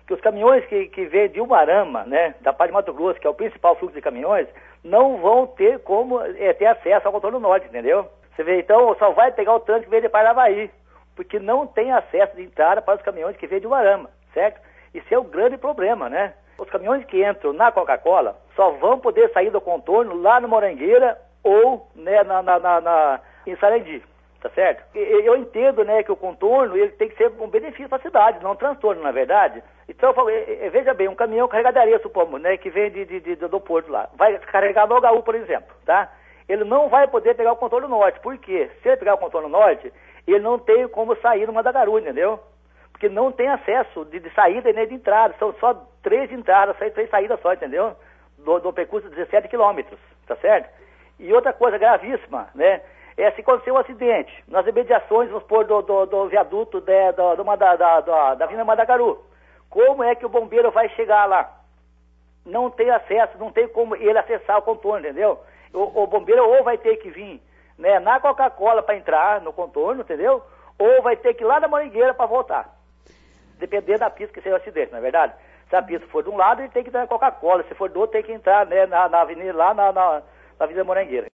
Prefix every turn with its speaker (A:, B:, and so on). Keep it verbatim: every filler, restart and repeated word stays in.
A: que os caminhões que, que vêm de Umuarama, né, da parte de Mato Grosso, que é o principal fluxo de caminhões, não vão ter como é, ter acesso ao contorno norte, entendeu? Você vê, então, só vai pegar o trânsito que vem de Paravaí, porque não tem acesso de entrada para os caminhões que vêm de Umuarama, certo? Isso é o grande problema, né? Os caminhões que entram na Coca-Cola só vão poder sair do contorno lá no Morangueira ou, né, na, na, na, na, em Sarandi. Tá certo? Eu entendo, né, que o contorno ele tem que ser um benefício para a cidade, não um transtorno, na verdade. Então, veja bem, um caminhão carregar de areia, supomos, né, que vem de, de, de, do porto lá, vai carregar no H U, por exemplo, tá? Ele não vai poder pegar o contorno norte. Por quê? Se ele pegar o contorno norte, ele não tem como sair no Mandagaru, entendeu? Porque não tem acesso de, de saída nem de entrada. São só três entradas, três saídas só, entendeu? Do, do percurso de dezessete quilômetros, tá certo? E outra coisa gravíssima, né? É se acontecer um acidente, nas imediações, vamos supor, do, do, do viaduto de, do, do, da, da, da, da Avenida Mandagaru. Como é que o bombeiro vai chegar lá? Não tem acesso, não tem como ele acessar o contorno, entendeu? O, o bombeiro ou vai ter que vir, né, na Coca-Cola para entrar no contorno, entendeu? Ou vai ter que ir lá na Morangueira para voltar. Dependendo da pista que seja o acidente, não é verdade? Se a pista for de um lado, ele tem que entrar na Coca-Cola. Se for do outro, tem que entrar, né, na, na avenida, lá na, na, na Avenida Morangueira.